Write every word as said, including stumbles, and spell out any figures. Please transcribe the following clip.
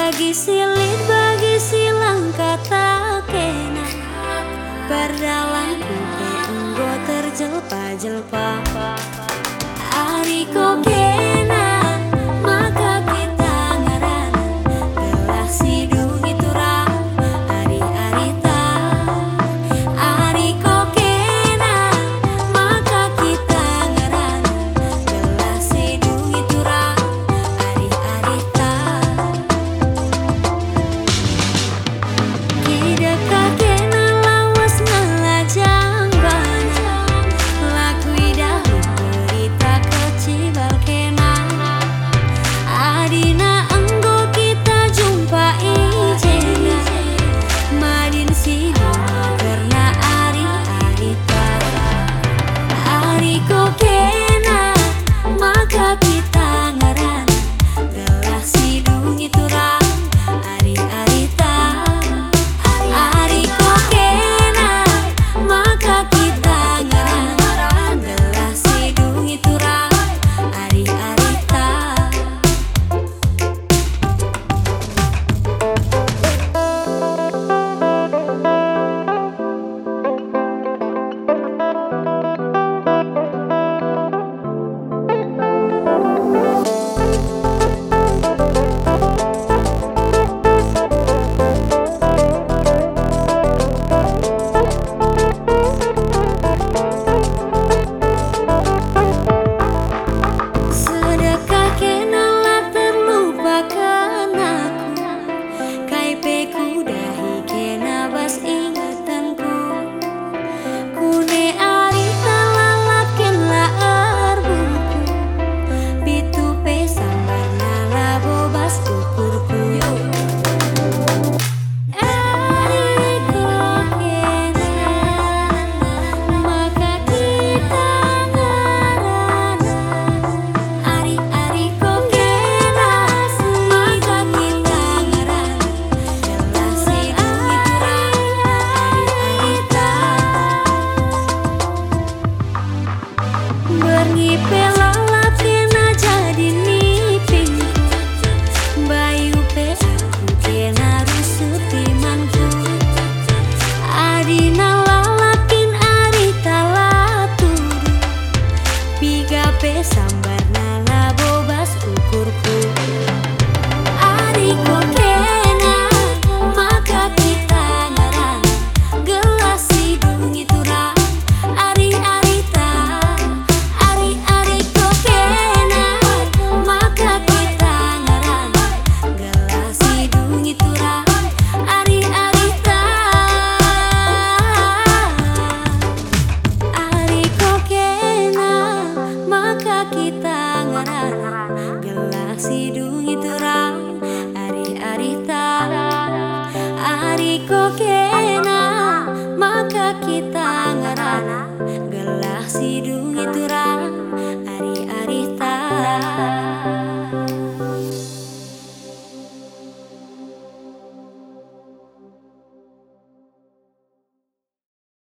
bagi silit bagi silang kata kena berdalanku ke enggo terjelpa-jelpa ari ko kena maka kita ngaran gelah sidung itu ra ari-ari ta ari ko kena maka kita ngaran gelah sidung itu ra ari-ari ta tidak kakena lawas ngelajang bana lakui dahulu berita kecibal kena adina enggo kita jumpai jena madin sidung karena ari-ari ta ari ko kena maka kita ngaran gelah sidung itu ra ari-ari ta ari ko kena maka kita ngaran gelah sidung itu ra ari-ari ta Sedekah kenala terlupakan aku kaipeku dahi kena bas ingatanku kune ari talalak kenla arbunku pitu pesan barnala bobas ukurku ari ko kena maka kita ngaran ari-ari ko kena maka kita ngaran gelah sidung itu ra ari-ari ta berngipe lalap kena jadi nipingku bayu pe aku kena rusut imanku adina lalakin ari talaturu piga pe sambar nala bobas ukurku ari ko kena maka kita ngaran gelah sidung itu ra ari-ari ta ari-ari ko kena maka kita ngaran gelah sidung itu ra ari-ari ta ari ko kena maka kita ngaran gelah sidung itu ra ari-ari ta ari ko kena maka kita ngaran gelah sidung